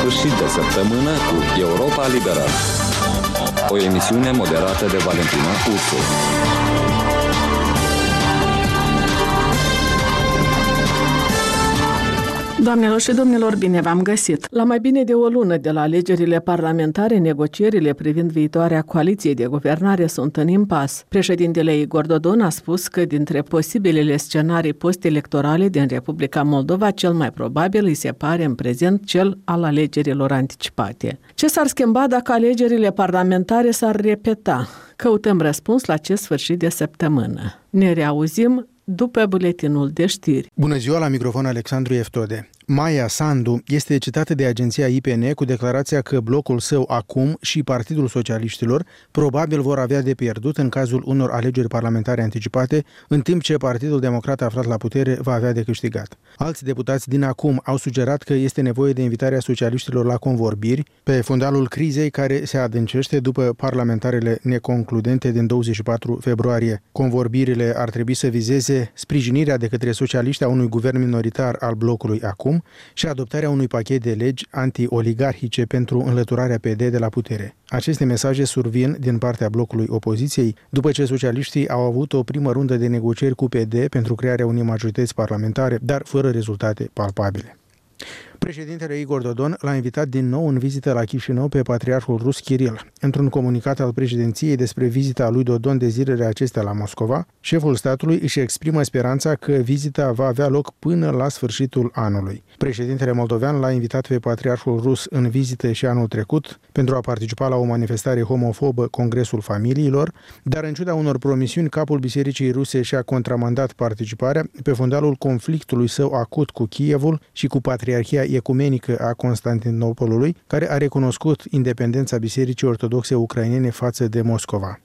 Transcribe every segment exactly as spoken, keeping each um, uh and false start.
sfârșit de săptămână cu Europa Liberă. O emisiune moderată de Valentina Ursu. Doamnelor și domnilor, bine v-am găsit! La mai bine de o lună de la alegerile parlamentare, negocierile privind viitoarea coaliție de guvernare sunt în impas. Președintele Igor Dodon a spus că dintre posibilele scenarii post-electorale din Republica Moldova, cel mai probabil îi se pare în prezent cel al alegerilor anticipate. Ce s-ar schimba dacă alegerile parlamentare s-ar repeta? Căutăm răspuns la acest sfârșit de săptămână. Ne reauzim după buletinul de știri. Bună ziua, la microfon Alexandru Eftode. Maia Sandu este citată de agenția I P N cu declarația că blocul său acum și Partidul Socialiștilor probabil vor avea de pierdut în cazul unor alegeri parlamentare anticipate, în timp ce Partidul Democrat aflat la putere va avea de câștigat. Alți deputați din acum au sugerat că este nevoie de invitarea socialiștilor la convorbiri pe fundalul crizei care se adâncește după parlamentarele neconcludente din douăzeci și patru februarie. Convorbirile ar trebui să vizeze sprijinirea de către socialiști a unui guvern minoritar al blocului acum și adoptarea unui pachet de legi anti-oligarhice pentru înlăturarea P D de la putere. Aceste mesaje survin din partea blocului opoziției, după ce socialiștii au avut o primă rundă de negocieri cu P D pentru crearea unei majorități parlamentare, dar fără rezultate palpabile. Președintele Igor Dodon l-a invitat din nou în vizită la Chișinău pe patriarhul rus Kiril. Într-un comunicat al președinției despre vizita lui Dodon de zilele acestea la Moscova, șeful statului își exprimă speranța că vizita va avea loc până la sfârșitul anului. Președintele moldovean l-a invitat pe patriarhul rus în vizită și anul trecut pentru a participa la o manifestare homofobă, Congresul Familiilor, dar în ciuda unor promisiuni, capul bisericii ruse și-a contramandat participarea pe fundalul conflictului său acut cu Kievul și cu Patriarhia Ecumenică a Constantinopolului, care a recunoscut independența Bisericii Ortodoxe Ucrainene față de Moscova.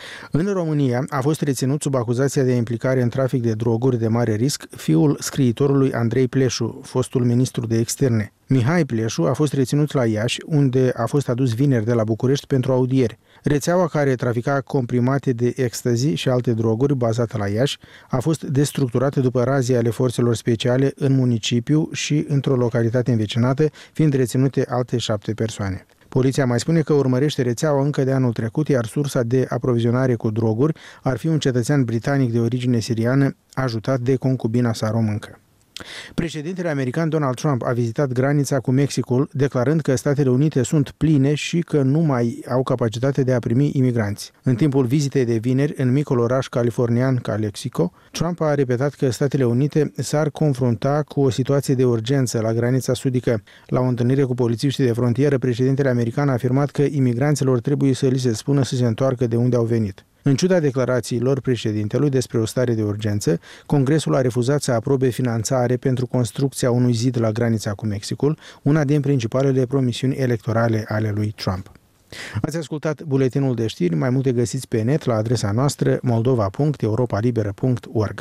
În România a fost reținut sub acuzația de implicare în trafic de droguri de mare risc fiul scriitorului Andrei Pleșu, fostul ministru de externe. Mihai Pleșu a fost reținut la Iași, unde a fost adus vineri de la București pentru audieri. Rețeaua care trafica comprimate de ecstasy și alte droguri, bazată la Iași, a fost destructurată după razii ale forțelor speciale în municipiu și într-o localitate învecinată, fiind reținute alte șapte persoane. Poliția mai spune că urmărește rețeaua încă de anul trecut, iar sursa de aprovizionare cu droguri ar fi un cetățean britanic de origine siriană, ajutat de concubina sa româncă. Președintele american Donald Trump a vizitat granița cu Mexicul, declarând că Statele Unite sunt pline și că nu mai au capacitate de a primi imigranți. În timpul vizitei de vineri în micul oraș californian Calexico, Trump a repetat că Statele Unite s-ar confrunta cu o situație de urgență la granița sudică. La o întâlnire cu polițiștii de frontieră, președintele american a afirmat că imigranților trebuie să li se spună să se întoarcă de unde au venit. În ciuda declarațiilor președintelui despre o stare de urgență, Congresul a refuzat să aprobe finanțare pentru construcția unui zid la granița cu Mexicul, una din principalele promisiuni electorale ale lui Trump. Ați ascultat buletinul de știri, mai multe găsiți pe net la adresa noastră moldova punct europa liberă punct org.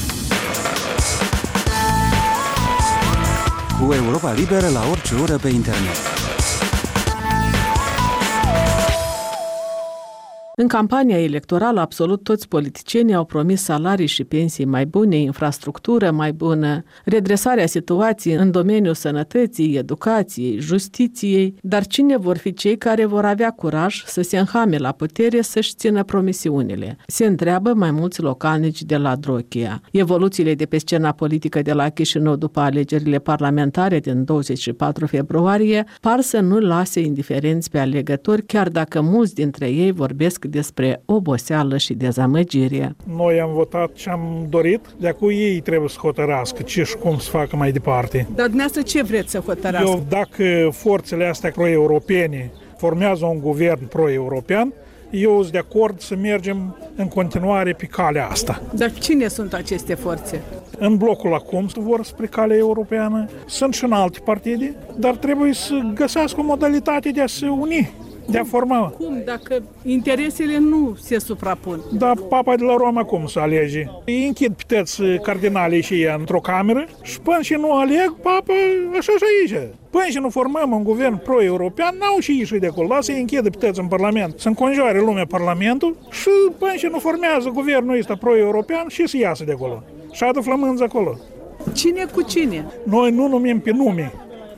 Cu Europa Liberă la orice oră pe internet. În campania electorală, absolut toți politicienii au promis salarii și pensii mai bune, infrastructură mai bună, redresarea situației în domeniul sănătății, educației, justiției, dar cine vor fi cei care vor avea curaj să se înhame la putere să-și țină promisiunile? Se întreabă mai mulți localnici de la Drochia. Evoluțiile de pe scena politică de la Chișinău după alegerile parlamentare din douăzeci și patru februarie par să nu lase indiferenți pe alegători, chiar dacă mulți dintre ei vorbesc despre oboseală și dezamăgire. Noi am votat ce am dorit, de acum ei trebuie să hotărască ce și cum să facă mai departe. Dar dumneavoastră ce vreți să hotărască? Eu, dacă forțele astea pro-europene formează un guvern pro-european, eu sunt de acord să mergem în continuare pe calea asta. Dar cine sunt aceste forțe? În blocul acum vor spre calea europeană, sunt și în alte partide, dar trebuie să găsească o modalitate de a se uni. De a forma. Cum? Dacă interesele nu se suprapun. Da, Papa de la Roma cum să alege? Îi închid pități cardinalii și ei într-o cameră și până și nu aleg, Papa așa și aici. Până și nu formăm un guvern pro-european, n-au și ieșit de acolo. Lasă-i închidă pități în Parlament, să înconjoare lumea Parlamentul și până și nu formează guvernul ăsta pro-european și să iasă de acolo. Și adă flămânzi acolo. Cine cu cine? Noi nu numim pe nume.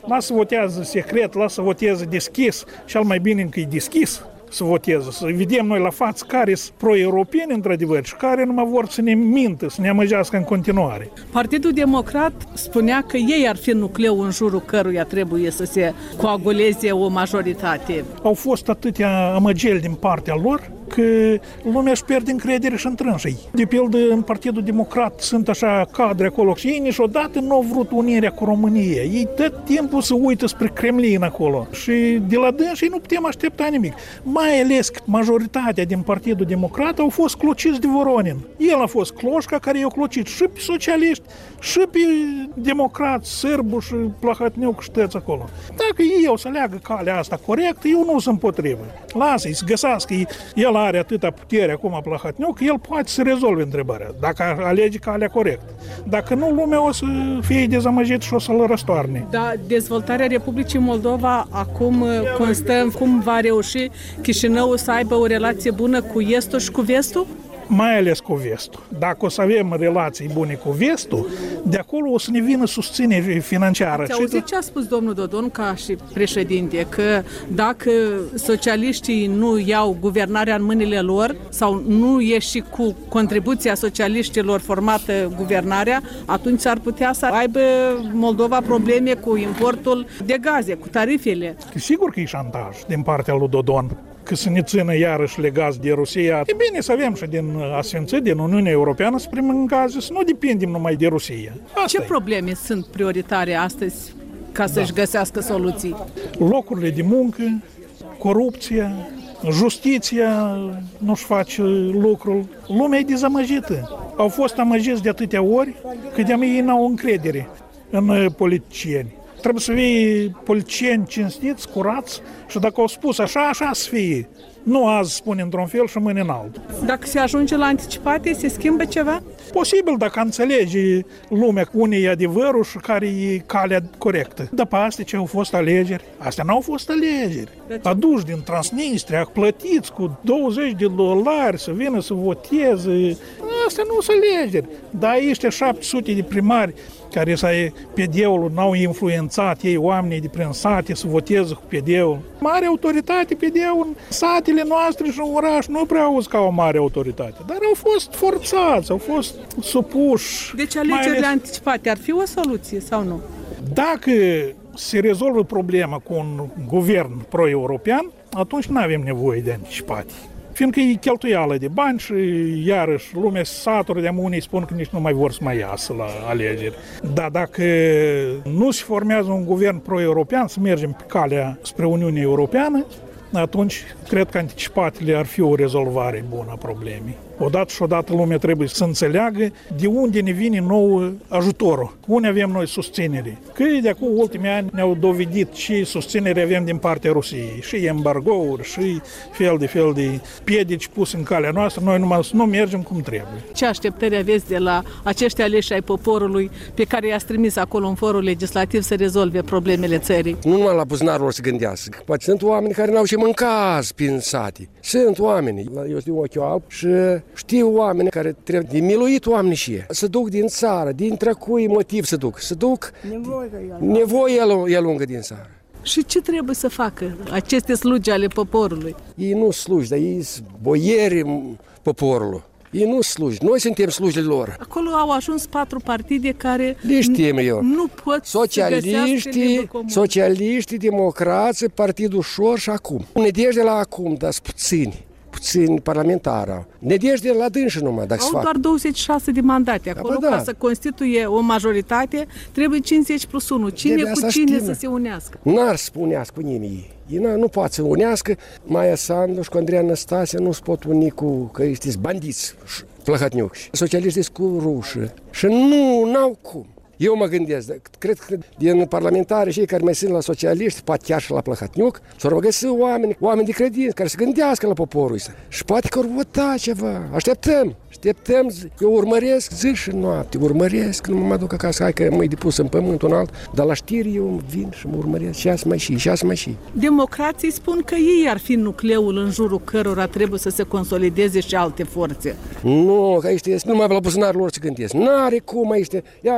Lasă să votează secret, lasă să voteze deschis, cel mai bine încă e deschis să voteze, să vedem noi la față care sunt pro-europeni într-adevăr și care nu mai vor să ne mintă, să ne amăgească în continuare. Partidul Democrat spunea că ei ar fi nucleul în jurul căruia trebuie să se coaguleze o majoritate. Au fost atâtea amăgeli din partea lor că lumea își pierde încredere și întrânsii. De pildă, în Partidul Democrat sunt așa cadre acolo și ei niciodată nu au vrut unirea cu România. Ei tot timpul se uită spre Kremlin acolo și de la dânsii nu putem aștepta nimic. Mai ales că majoritatea din Partidul Democrat au fost clociți de Voronin. El a fost cloșca care i-a clocit și pe socialiști, și pe democrați, sârbu și Plahotniuc și tăți acolo. Dacă ei o să leagă calea asta corect, eu nu sunt împotrivă. Lasă-i să găsească, el are atâta putere acum Plahotniuc, el poate să rezolve întrebarea, dacă alege calea corect. Dacă nu, lumea o să fie dezamăgit și o să-l răstoarne. Da, dezvoltarea Republicii Moldova acum constă în cum va reuși Chișinăul să aibă o relație bună cu Estul și cu Vestul? Mai ales cu Vestul. Dacă o să avem relații bune cu Vestul, de acolo o să ne vină susținere financiară. Ați auzit ce a spus domnul Dodon ca și președinte, că dacă socialiștii nu iau guvernarea în mâinile lor sau nu e și cu contribuția socialiștilor formată guvernarea, atunci ar putea să aibă Moldova probleme cu importul de gaze, cu tarifele. Sigur că e șantaj din partea lui Dodon, că să ne țină iarăși legați de Rusia. E bine să avem și din asfințări, din Uniunea Europeană, să primim gaze, să nu depindem numai de Rusia. Asta Ce e. probleme sunt prioritare astăzi ca să-și da. găsească soluții? Locurile de muncă, corupția, justiția nu-și face lucrul. Lumea e dezamăgită. Au fost amăgiți de atâtea ori că de-a ei n-au încredere în politicieni. Trebuie să fie politicieni cinstiți, curați și dacă au spus așa, așa să fie. Nu azi spune într-un fel și mâine în altul. Dacă se ajunge la anticipate, se schimbă ceva? Posibil dacă înțelege lumea unde e adevărul și care e calea corectă. Dar pe astea ce au fost alegeri? Astea n-au fost alegeri. Aduși din Transnistria, plătiți cu douăzeci de dolari să vină să voteze. Astea nu sunt alegeri. Dar ăștia șapte sute de primari care să P D-ul n-au influențat ei oamenii de prin sate să voteze cu P D-ul. Mare autoritate P D-ul în satele noastre și în oraș nu prea auzi ca o mare autoritate, dar au fost forțați, au fost supuși. Deci alegerile ales... anticipate ar fi o soluție sau nu? Dacă se rezolvă problema cu un guvern pro-european, atunci nu avem nevoie de anticipate. Fiindcă e cheltuială de bani și iarăși lumea satură de unii spun că nici nu mai vor să mai iasă la alegeri. Dar dacă nu se formează un guvern pro-european, să mergem pe calea spre Uniunea Europeană, atunci cred că anticipatele ar fi o rezolvare bună a problemei. Odată și odată lumea trebuie să înțeleagă de unde ne vine nou ajutorul, unde avem noi susținere. Că de acum ultimii ani ne-au dovedit și susținere avem din partea Rusiei, și embargouri, și fel de fel de piedici puse în calea noastră, noi numai să nu mergem cum trebuie. Ce așteptări aveți de la acești aleși ai poporului pe care i-ați trimis acolo în forul legislativ să rezolve problemele țării? Nu numai la buzunarul lor să gândească. Poate sunt oameni care n-au și mâncați prin sate. Sunt oameni, eu știu ochiul alb și știu oameni care trebuie de miluit oameni și ei. Să duc din țară, dintre cui motiv să duc? Să duc nevoie e lungă din țară. Și ce trebuie să facă aceste slugi ale poporului? Ei nu slugi, dar ei sunt boieri poporului. Ei nu sluji, noi suntem slujile lor. Acolo au ajuns patru partide care eu. nu pot Socialiștii, socialiștii, democrații, Partidul Șor și acum. Nedejde la acum, dar sunt puțini. puțini parlamentari. Nedejde la dânși numai, dacă se fac. Au doar douăzeci și șase de mandate. Acolo, da, ca da. să constituie o majoritate, trebuie cincizeci plus unu. Cine de cu cine știm. Să se unească? N-ar să unească cu nimeni. Ei nu poate să unească. Maia Sandu și cu Andrei Anastase nu se pot uni cu, că ăștia bandiți, Plahotniuc. Socialiștii sunt cu ruși. Și nu, n-au cum. Eu mă gândesc, cred că din parlamentari cei care mai sunt la socialiști, poate chiar și la Plahotniuc, s-au găsit oameni, oameni de credință, care se gândească la poporul ăsta. Și poate că vor vota ceva. Așteptăm, așteptăm. Eu urmăresc zi și noapte, urmăresc, nu mă duc acasă, hai că mă-i depus în pământ un alt, dar la știri eu vin și mă urmăresc și azi mai și, și azi mai și. Democrații spun că ei ar fi nucleul în jurul cărora trebuie să se consolideze și alte forțe. Nu, că aici numai la buzunarul lor se gândesc. N-are cum aici, ia ca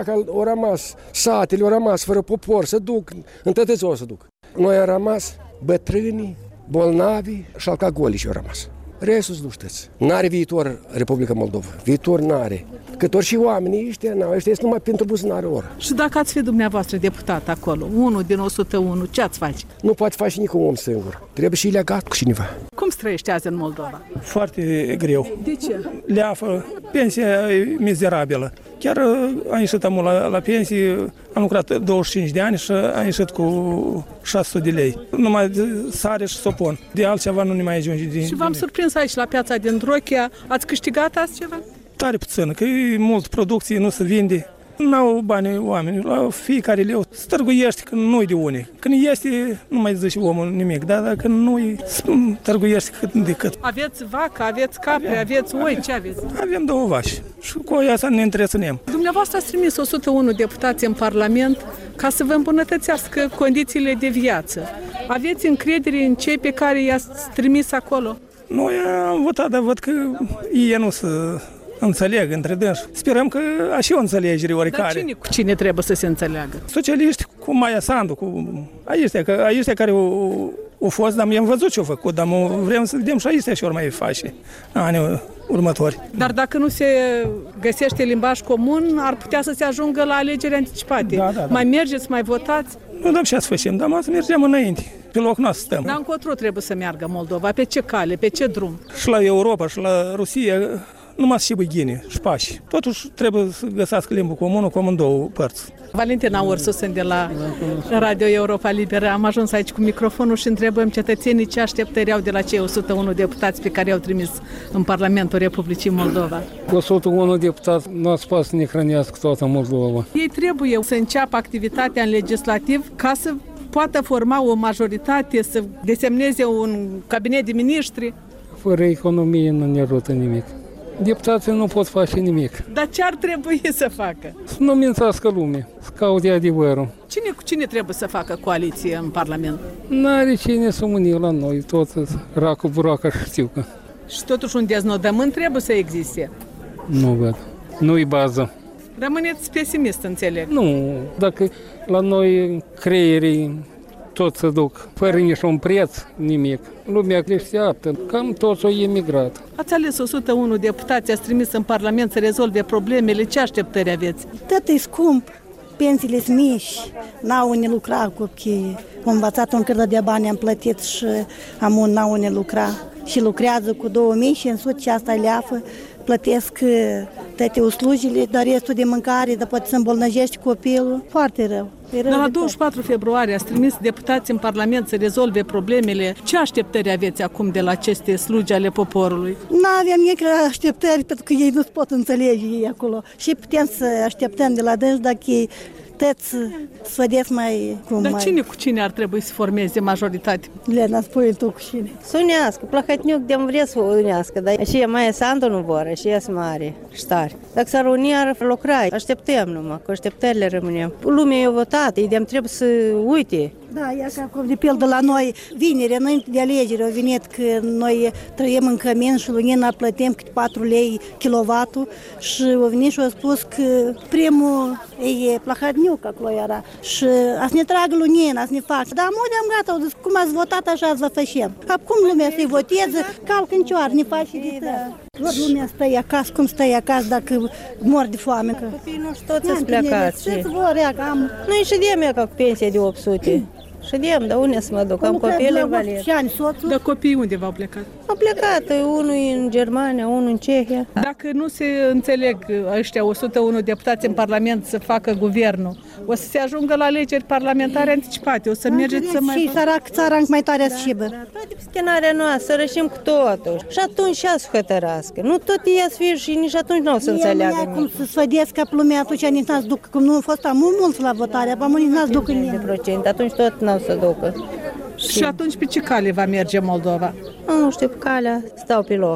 rămas satele, au rămas fără popor, să duc, întătăți o să duc. Noi am rămas bătrâni, bolnavi și alcoolici au rămas. Restul nu știți. N-are viitor Republica Moldova. Viitor n-are. Cât ori și oamenii ăștia, n-au, ăștia este numai pentru buzunarul lor. Și dacă ați fi dumneavoastră deputat acolo, unul din o sută unu, ce ați face? Nu poate face nici un om singur. Trebuie și legat cu cineva. Cum străiește azi în Moldova? Foarte greu. De ce? Leafă, pensia e mizerabilă. Chiar am ieșit amul la, la pensie, am lucrat douăzeci și cinci de ani și am ieșit cu șase sute de lei. Numai de sare și sopon. De altceva nu ne mai ajunge. Din, și v-am surprins aici la piața din Drochia. Ați câștigat azi ceva? Tare puțin, că e mult producție, nu se vinde. N-au bani oameni, la fiecare leu stărguiești când nu-i de unii. Când este, nu mai zice omul nimic, dar dacă nu-i, stărguiești cât de cât. Aveți vacă, aveți capre, avem, aveți oi, avem. Ce aveți? Avem două vaci și cu aia să ne întreținem. Dumneavoastră ați trimis o sută unu deputați în Parlament ca să vă îmbunătățească condițiile de viață. Aveți încredere în cei pe care i-ați trimis acolo? Noi am votat, dar văd că ei nu se înțeleg între dânsi. Sperăm că așa o înțelegere oricare. Dar cine cu cine trebuie să se înțeleagă? Socialiști cu Maia Sandu, cu aiștia, că aiștia care au, au fost, dar mi-am văzut ce-au făcut, dar vrem să vedem și aiștia și ori mai face anii următori. Dar dacă nu se găsește limbaj comun, ar putea să se ajungă la alegeri anticipate. Da, da, da. Mai mergeți, mai votați? Nu dăm ce să facem, dar mai să mergem înainte. Pe loc nostru stăm. Dar încotro trebuie să meargă Moldova? Pe ce cale? Pe ce drum? Și la Europa, și la Rusia, numai și băghine, și pași. Totuși trebuie să găsească limbă comună cu amândouă părți. Valentina Ursu, sunt de la Radio Europa Liberă. Am ajuns aici cu microfonul și întrebăm cetățenii ce așteptări au de la cei o sută unu deputați pe care i-au trimis în Parlamentul Republicii Moldova. o sută unu deputați nu ați poate să ne hrănească toată Moldova. Ei trebuie să înceapă activitatea în legislativ ca să poată forma o majoritate, să desemneze un cabinet de miniștri. Fără economie nu ne ajută nimic. Deputații nu pot face nimic. Dar ce ar trebui să facă? Să nu mințească lumea, să caute adevărul. Cine cu cine trebuie să facă coaliție în Parlament? N-are cine să mâni la noi, tot racul buraca și știu că. Și totuși un deznodământ trebuie să existe. Nu văd. Nu-i bază. Rămâneți pesimist, înțeleg. Nu, dacă la noi creierii tot se duc, fără niciun preț, nimic. Lumea le așteaptă, cam toți au emigrat. Ați ales o sută unu deputați, ați trimis în Parlament să rezolve problemele, ce așteptări aveți? Tot e scump, pensiile sunt mici, n-au unde lucra copiii. Am învățat un cârtă de bani, am plătit și am un n-au unde lucra. Și lucrează cu două mii cinci sute și asta leafă, plătesc toate uslugile, dar restul de mâncare, dar poate să îmbolnăjești copilul, foarte rău. De la douăzeci și patru februarie ați trimis deputați în Parlament să rezolve problemele. Ce așteptări aveți acum de la aceste slugi ale poporului? Nu avem nici așteptări, pentru că ei nu se pot înțelege ei acolo. Și putem să așteptăm de la dânsi dacă ei tăți să vedeți mai cum. Dar mai... cine cu cine ar trebui să formeze majoritate? Lena, spune tu cu cine. Să unească, Plahotniuc de-am vrea să unească, dar și Maia Sandu nu vor, și ea sunt mare și tare. Dacă s-ar uni, ar lucra. Așteptăm numai, cu așteptările rămânem. Lumea e votat, ei de-am trebuie să uite. Da, ia că acum, de pildă, la noi, vineri, înainte de alegeri, au venit că noi trăim în cămin și lunina plătim câte patru lei kilovatul și au venit și au spus că primul e Plahotniuc acolo era și a să ne tragă lunina, a să ne facă. Dar mult am gata, au zis, cum ați votat, așa să vă facem. Acum lumea să-i voteze, calcă în cioară, ne face de tăi. Doar lumea stă acasă, cum stă acasă dacă mor de foame. Copiii noștri toți sunt plecați. Ce-ți vor, am... Noi ședem eu ca cu pensie de opt sute. Ședem, dar unde să mă duc? Am copii invalid. Dar copiii unde v-au plecat? Au plecat, unul în Germania, unul în Cehia. Dacă nu se înțeleg ăștia o sută unu deputați în Parlament să facă guvernul, o să se ajungă la alegeri parlamentare anticipate, o să mergeți să mai... Și sărac, țara încă mai tare să șibă. Toate scenarea noastră, să rășim cu totul. Și atunci ea să hotărască. Nu tot ea să fie și nici atunci nu o să înțeleagă nimic. Cum să sfădesc ca lumea atunci nici n-ați duc, cum nu a fost amul mulți la votare, apoi nici n-ați duc în de procent, atunci tot n-au să ducă. Și atunci pe ce cale va merge Moldova? Nu știu, pe calea stau pe loc.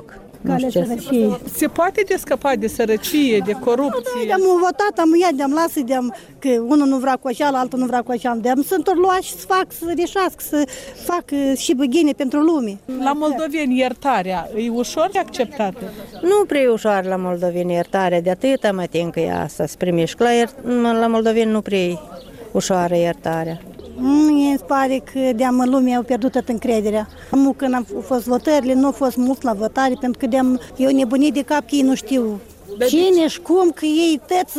calea sărăciei. Se poate de scăpa de sărăcie, de corupție? Noi de-am votat, am iat, de-am lasă, de-am, că unul nu vrea cu așa, altul nu vrea cu așa, de-am să întorc luat și să fac, să reșasc, să fac și băghine pentru lume. La moldoveni iertarea e ușor de acceptată? Nu prea e ușor la moldoveni iertarea, de atâta mă tin că e asta, să primești. La, iert- la moldoveni nu prea e ușoară iertarea. Mie îmi pare că de-am lumea au pierdut toată încrederea. Amu când au fost votările, nu au fost mult la votare, pentru că de-am eu nebunit de cap că ei nu știu cine și cum, că ei tăți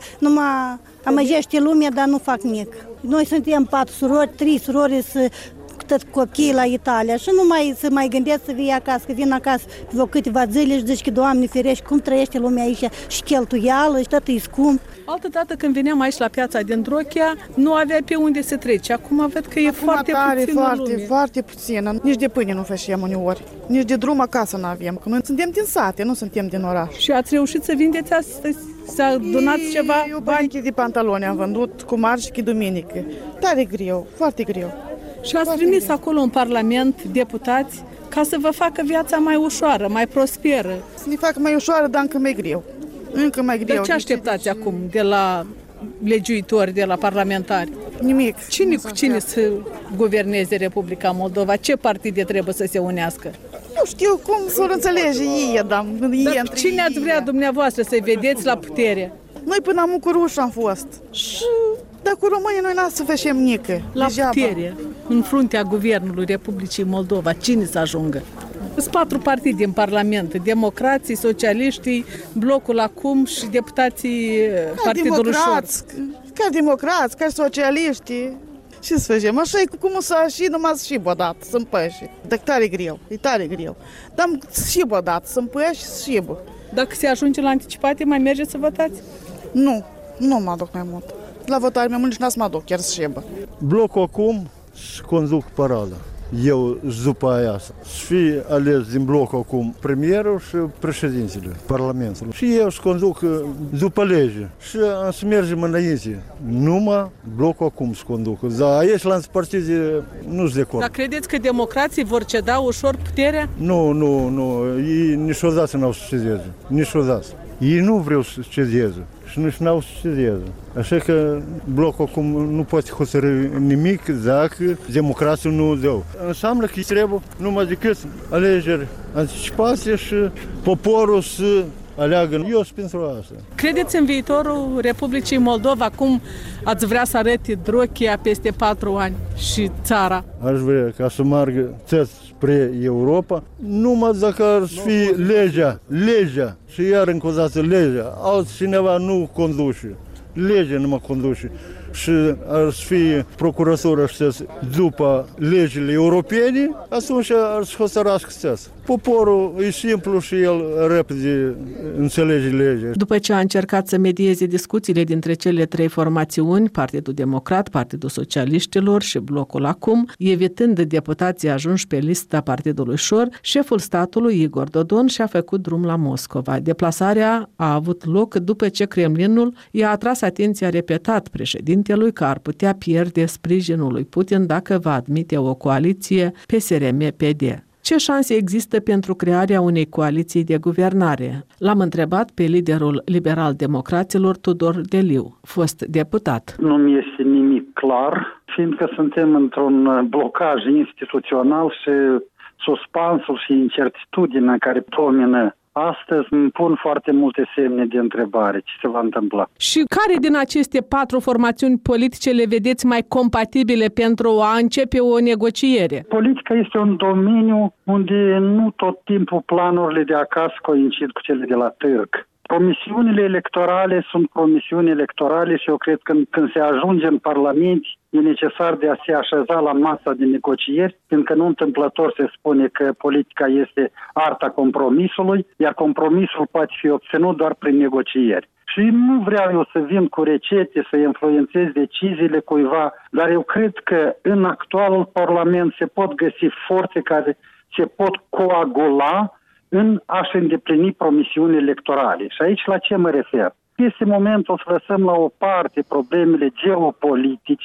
numai amăjește lumea, dar nu fac nimic. Noi suntem patru surori, trei surori, să tot copiii la Italia și nu mai să mai gândesc să vii acasă, că vin acasă vreo câteva zile și zici că, Doamne ferești, cum trăiește lumea aici și cheltuială și tot e scump. Altă dată când veneam aici la piața din Drochia, nu avea pe unde să trece. Acum văd că e Acum foarte tare, puțină foarte, lume. foarte puțină. Nici de pâine nu facem uneori, nici de drum acasă nu avem, că noi suntem din sate, nu suntem din oraș. Și ați reușit să vindeți astăzi, să adunați ceva Eu bani? de pantaloni am vândut cu marci și duminică. Tare greu, foarte greu. Și ați trimis acolo în Parlament deputați ca să vă facă viața mai ușoară, mai prosperă. Să ne facă mai ușoară, dar încă mai greu. Încă mai greu. De ce așteptați acum de la legiuitori, de la parlamentari? Nimic. Cine cu cine să guverneze Republica Moldova? Ce partide trebuie să se unească? Nu știu cum să înțelege ei, dar ei între Cine ați vrea dumneavoastră să-i vedeți la putere? Noi până am cu ruși am fost. Și dar cu românii noi n-am să facem nică. La degeaba. putere, în fruntea Guvernului Republicii Moldova, cine să ajungă? Sunt patru partide în Parlament, democrații, socialiștii, blocul acum și deputații ca Partidului Șor. Ca democrați, ca socialiști. Ce să facem? Așa e cum să și numai și bodat, să împăși. Dar tare greu, e tare greu. Dar și bodat, să împăși și bă. Dacă se ajunge la anticipate, mai mergeți să votați? Nu, nu mă aduc mai mult. La votare mai mult nici n-am să mă aduc, chiar să șebă. Blocul acum și conduc parada. Eu după aia să fie ales din bloc acum premierul și președintele Parlamentului. Și eu să conduc după lege și să mergem înainte. Numai blocul acum să conduc. Dar aici la partide nu sunt de acord. Dar credeți că democrații vor ceda ușor puterea? Nu, nu, nu. Ei niciodată n-au să cedeze. Niciodată. Ei nu vreau să cedeze. Și nici n-au să cedeze. Așa că blocul acum nu poate hotărî nimic dacă democrația nu dă. Înseamnă că trebuie numai decât alegeri anticipate și poporul să aleagă. Eu sunt pentru asta. Credeți în viitorul Republicii Moldova? Cum ați vrea să arăte Drochia peste patru ani și țara? Aș vrea ca să meargă țări spre Europa, numai dacă ar fi legea, legea și iar încă o dată legea. Altcineva nu conduce. Legea nu mă conduce și ar fi procuratura știți, după legile europene, atunci ar să hotărască știți. Poporul e simplu și el repede înțelege legea. După ce a încercat să medieze discuțiile dintre cele trei formațiuni, Partidul Democrat, Partidul Socialiștilor și Blocul Acum, evitând deputații ajunși pe lista Partidului Șor, șeful statului Igor Dodon și-a făcut drum la Moscova. Deplasarea a avut loc după ce Kremlinul i-a atras atenția repetat președintelui că ar putea pierde sprijinul lui Putin dacă va admite o coaliție P S R M P D. Ce șanse există pentru crearea unei coaliții de guvernare? L-am întrebat pe liderul liberal-democraților Tudor Deliu, fost deputat. Nu mi este nimic clar, fiindcă suntem într-un blocaj instituțional și suspansul și incertitudinea care domină astăzi îmi pun foarte multe semne de întrebare. Ce se va întâmpla? Și care din aceste patru formațiuni politice le vedeți mai compatibile pentru a începe o negociere? Politica este un domeniu unde nu tot timpul planurile de acasă coincid cu cele de la târg. Promisiunile electorale sunt promisiuni electorale și eu cred că când se ajunge în Parlament e necesar de a se așeza la masa de negocieri, fiindcă nu întâmplător se spune că politica este arta compromisului, iar compromisul poate fi obținut doar prin negocieri. Și nu vreau eu să vin cu rețete, să influențez deciziile cuiva, dar eu cred că în actualul Parlament se pot găsi forțe care se pot coagula în a-și îndeplini promisiuni electorale. Și aici la ce mă refer? Este momentul să lăsăm la o parte problemele geopolitice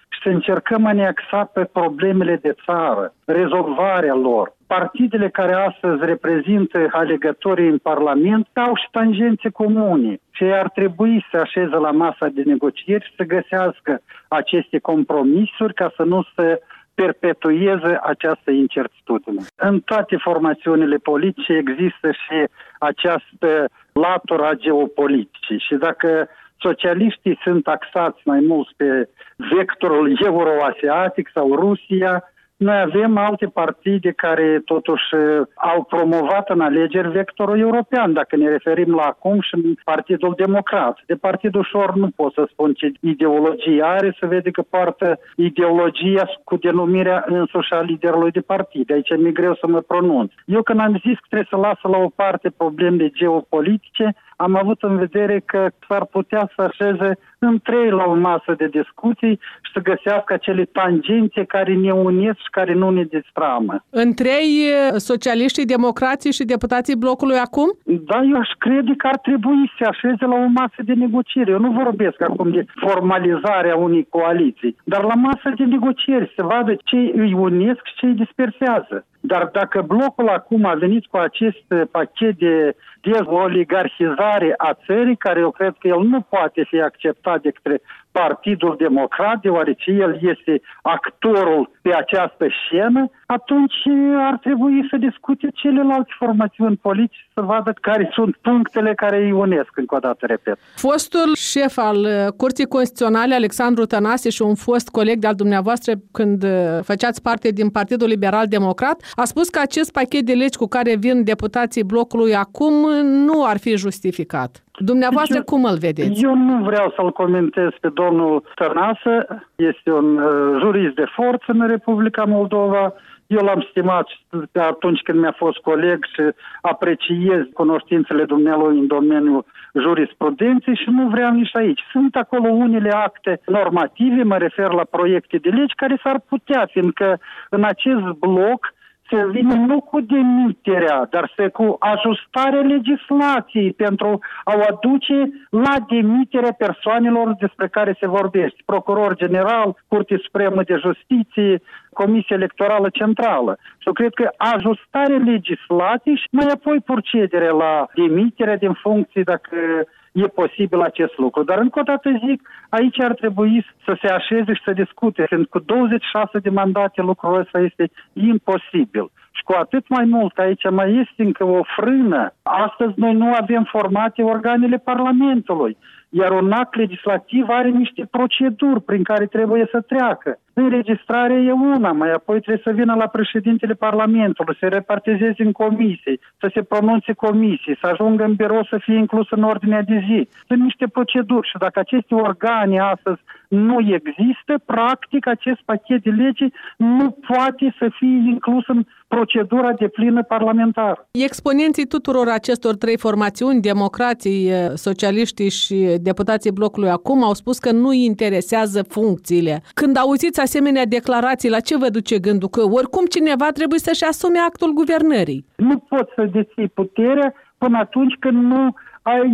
și să încercăm a ne axa pe problemele de țară, rezolvarea lor. Partidele care astăzi reprezintă alegătorii în Parlament au și tangențe comune și ar trebui să așeze la masa de negocieri și să găsească aceste compromisuri ca să nu se perpetueze această incertitudine. În toate formațiunile politice există și această latură a geopoliticii și dacă socialiștii sunt axați mai mult pe vectorul euroasiatic sau Rusia, noi avem alte partide care totuși au promovat în alegeri vectorul european, dacă ne referim la acum și Partidul Democrat. De partid ușor nu pot să spun ce ideologie are, se vede că poartă ideologia cu denumirea însuși a liderului de partid. Aici mi-e greu să mă pronunț. Eu când am zis că trebuie să lasă la o parte problemele geopolitice, am avut în vedere că s-ar putea să așeze în trei la o masă de discuții și să găsească acele tangențe care ne unesc și care nu ne destramă. În trei, socialiștii, democrații și deputații blocului acum? Da, eu aș crede că ar trebui să se așeze la o masă de negocieri. Eu nu vorbesc acum de formalizarea unei coaliții, dar la masă de negocieri se vadă ce îi unesc și ce îi dispersează. Dar dacă blocul acum a venit cu acest pachet de dezoligarhizare a țării, care eu cred că el nu poate fi acceptat de către Partidul Democrat, deoarece el este actorul pe această scenă, atunci ar trebui să discute celelalte formațiuni politice, să vadă care sunt punctele care îi unesc, încă o dată, repet. Fostul șef al Curții Constituționale, Alexandru Tănase, și un fost coleg de-al dumneavoastră când făceați parte din Partidul Liberal Democrat, a spus că acest pachet de legi cu care vin deputații blocului acum nu ar fi justificat. Dumneavoastră, deci, cum îl vedeți? Eu nu vreau să-l comentez pe domnul Tănase. Este un uh, jurist de forță în Republica Moldova. Eu l-am stimat atunci când mi-a fost coleg și apreciez cunoștințele dumnealui în domeniul jurisprudenței și nu vreau nici aici. Sunt acolo unele acte normative, mă refer la proiecte de legi care s-ar putea, fiindcă în acest bloc se vine nu cu demiterea, dar se cu ajustarea legislației pentru a o aduce la demiterea persoanelor despre care se vorbește. Procuror general, Curtea Supremă de Justiție, Comisia Electorală Centrală. Și eu cred că ajustarea legislației și mai apoi procederea la demiterea din funcție dacă e posibil acest lucru. Dar încă o dată zic, aici ar trebui să se așeze și să discute, fiindcă cu douăzeci și șase de mandate lucrul ăsta este imposibil. Și cu atât mai mult că aici mai este încă o frână. Astăzi noi nu avem formate organele Parlamentului, iar un act legislativ are niște proceduri prin care trebuie să treacă. Înregistrarea e una, mai apoi trebuie să vină la președintele Parlamentului, să se repartizeze în comisii, să se pronunțe comisii, să ajungă în birou, să fie inclus în ordinea de zi. Sunt niște proceduri și dacă aceste organe astăzi nu există, practic acest pachet de lege nu poate să fie inclus în procedura deplină parlamentară. Exponenții tuturor acestor trei formațiuni, democrații, socialiștii și deputații blocului acum, au spus că nu îi interesează funcțiile. Când auziți asemenea declarații, la ce vă duce gândul? Că oricum cineva trebuie să-și asume actul guvernării. Nu poți să deții puterea până atunci când nu ai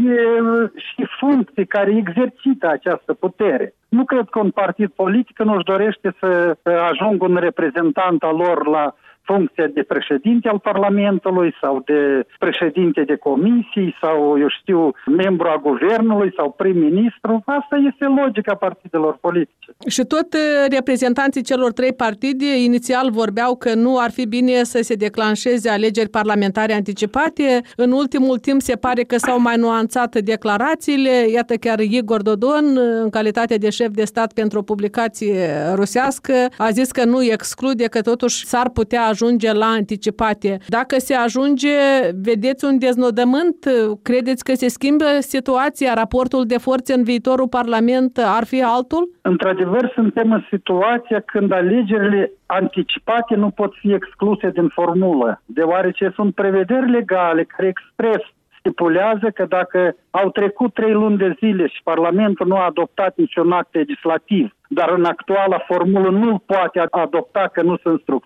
și funcții care exercită această putere. Nu cred că un partid politic nu-și dorește să ajungă un reprezentant al lor la funcția de președinte al Parlamentului sau de președinte de comisii sau, eu știu, membru a guvernului sau prim-ministru. Asta este logica partidelor politice. Și tot reprezentanții celor trei partide inițial vorbeau că nu ar fi bine să se declanșeze alegeri parlamentare anticipate. În ultimul timp se pare că s-au mai nuanțat declarațiile. Iată, chiar Igor Dodon, în calitate de șef de stat pentru o publicație rusească, a zis că nu exclude că totuși s-ar putea ajunge la anticipate. Dacă se ajunge, vedeți un deznodământ? Credeți că se schimbă situația, raportul de forțe în viitorul Parlament ar fi altul? Într-adevăr, suntem în situația când alegerile anticipate nu pot fi excluse din formulă, deoarece sunt prevederi legale care expres stipulează că dacă au trecut trei luni de zile și Parlamentul nu a adoptat niciun act legislativ, dar în actuala formulă nu poate adopta că nu sunt structuri,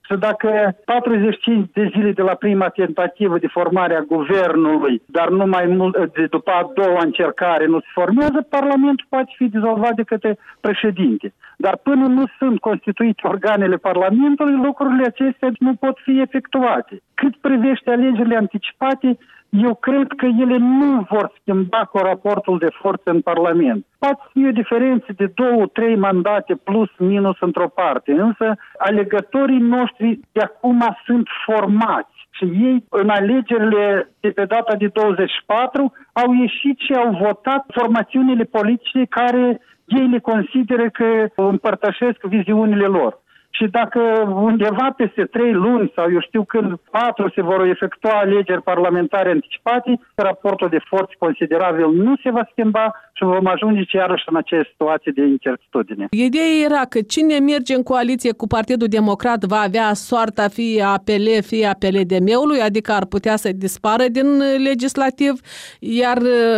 Și dacă patruzeci și cinci de zile de la prima tentativă de formare a guvernului, dar nu mai mult, de după a doua încercare nu se formează, Parlamentul poate fi dizolvat de către președinte. Dar până nu sunt constituite organele Parlamentului, lucrurile acestea nu pot fi efectuate. Cât privește alegerile anticipate, eu cred că ele nu vor schimba cu raportul de forță în Parlament. Poate fi o diferență de două, trei mandate plus minus într-o parte, însă alegătorii noștri de acum sunt formați și ei în alegerile de pe data de douăzeci și patru au ieșit și au votat formațiunile politice care ei le consideră că împărtășesc viziunile lor. Și dacă undeva peste trei luni sau eu știu când patru se vor efectua alegeri parlamentare anticipate, raportul de forțe considerabil nu se va schimba și vom ajunge iarăși în această situație de incertitudine. Ideea era că cine merge în coaliție cu Partidul Democrat va avea soarta fie a P L, fie a P L D M-ului, adică ar putea să dispară din legislativ, iar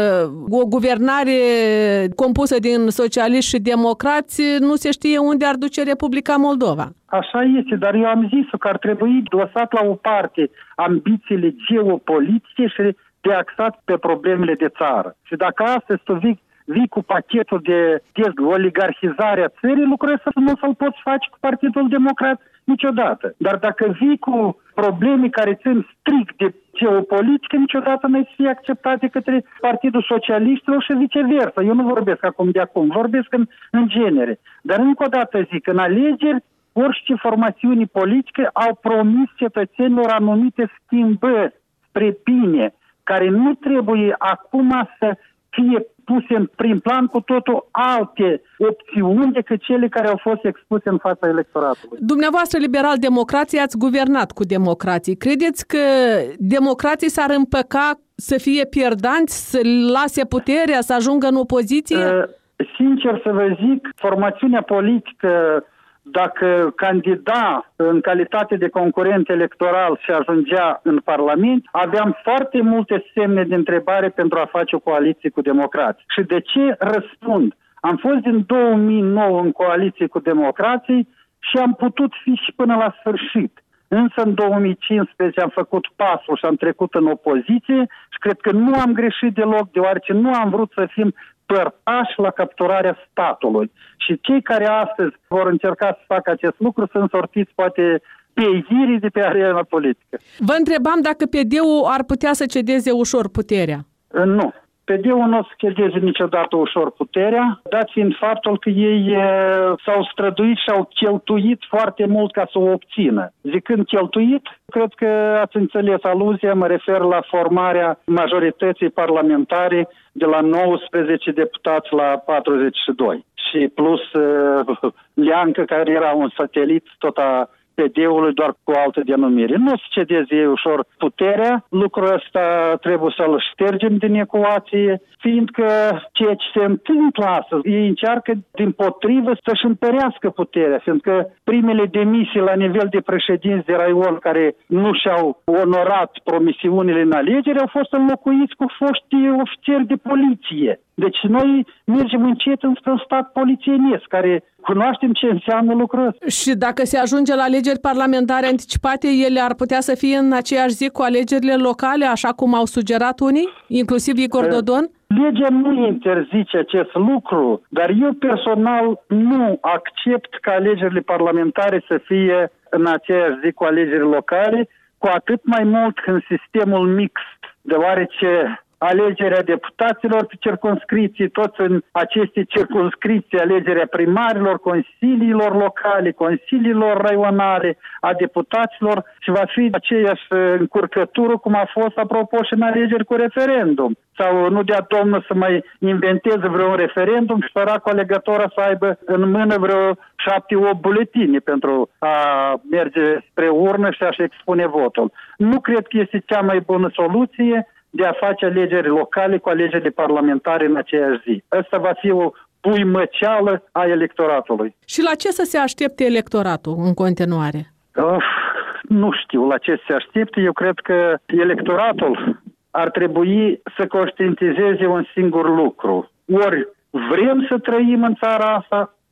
o guvernare compusă din socialiști și democrați nu se știe unde ar duce Republica Moldova. Așa este, dar eu am zis că ar trebui lăsat la o parte ambițiile geopolitice și de axat pe problemele de țară. Și dacă astăzi tu vii, vii cu pachetul de oligarhizare a țării, lucrurile să nu să-l poți face cu Partidul Democrat niciodată. Dar dacă vii cu probleme care țin strict de geopolitică, niciodată nu fie acceptate către Partidul Socialiștilor și viceversa. Eu nu vorbesc acum de acum, vorbesc în, în genere. Dar încă o dată zic, în alegeri, orice formațiuni politice au promis cetățenilor anumite schimbări spre bine, care nu trebuie acum să fie puse în prim plan cu totul alte opțiuni decât cele care au fost expuse în fața electoratului. Dumneavoastră, liberal-democrații, ați guvernat cu democrații. Credeți că democrații s-ar împăca să fie pierdanți, să lase puterea, să ajungă în opoziție? Uh, sincer să vă zic, formațiunea politică, dacă candida în calitate de concurent electoral și ajungea în Parlament, aveam foarte multe semne de întrebare pentru a face o coaliție cu democrații. Și de ce răspund? Am fost din două mii nouă în coaliție cu democrații și am putut fi și până la sfârșit. Însă în două mii cincisprezece am făcut pasul și am trecut în opoziție și cred că nu am greșit deloc, deoarece nu am vrut să fim părtași la capturarea statului. Și cei care astăzi vor încerca să facă acest lucru sunt sortiți poate pe irii de pe arena politică. Vă întrebam dacă P D-ul ar putea să cedeze ușor puterea. Nu. P D-ul nu o să cedeze niciodată ușor puterea, dat fiind faptul că ei e, s-au străduit și au cheltuit foarte mult ca să o obțină. Zicând cheltuit, cred că ați înțeles aluzia, mă refer la formarea majorității parlamentare de la nouăsprezece deputați la patruzeci și doi. Și plus uh, Leancă, care era un satelit tot a P D-ului, doar cu o altă denumire. Nu se cedeze ușor puterea, lucrul ăsta trebuie să-l ștergem din ecuație, fiindcă ceea ce se întâmplă astăzi, ei încearcă dimpotrivă să-și întărească puterea, fiindcă primele demisii la nivel de președinți de raion care nu și-au onorat promisiunile în alegeri au fost înlocuiți cu foști ofițeri de poliție. Deci noi mergem încet înspre un stat polițienesc, care cunoaștem ce înseamnă lucrul ăsta. Și dacă se ajunge la alegeri parlamentare anticipate, ele ar putea să fie în aceeași zi cu alegerile locale, așa cum au sugerat unii, inclusiv Igor Dodon? Legea nu interzice acest lucru, dar eu personal nu accept ca alegerile parlamentare să fie în aceeași zi cu alegerile locale, cu atât mai mult în sistemul mixt, deoarece alegerea deputaților pe circunscripții, toți în aceste circunscripții, alegerea primarilor, consiliilor locale, consiliilor raionale, a deputaților și va fi aceeași încurcătură cum a fost, apropo, și în alegeri cu referendum. Sau nu dea Domnul să mai inventeze vreun referendum și săracul alegător să aibă în mână vreo șapte, opt buletine pentru a merge spre urnă și a-și expune votul. Nu cred că este cea mai bună soluție de a face alegeri locale cu alegerile parlamentare în aceeași zi. Asta va fi o puimăceală a electoratului. Și la ce să se aștepte electoratul în continuare? Of, nu știu la ce se aștepte. Eu cred că electoratul ar trebui să conștientizeze un singur lucru. Ori vrem să trăim în țara asta,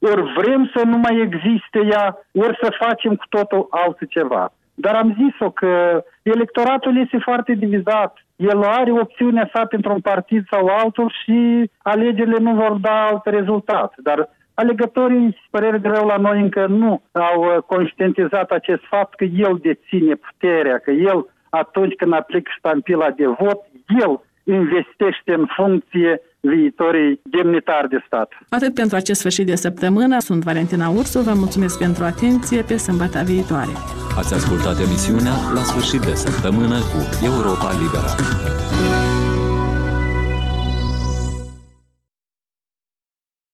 ori vrem să nu mai existe ea, ori să facem cu totul altceva. Dar am zis-o că electoratul este foarte divizat. El are opțiunea sa pentru un partid sau altul și alegerile nu vor da alt rezultat. Dar alegătorii, părere de rău la noi, încă nu au conștientizat acest fapt că el deține puterea, că el, atunci când aplică ștampila de vot, el investește în funcție viitorii demnitari de stat. Atât pentru acest sfârșit de săptămână. Sunt Valentina Ursu, vă mulțumesc pentru atenție, pe sâmbătă viitoare. Ați ascultat emisiunea La sfârșit de săptămână cu Europa Liberă.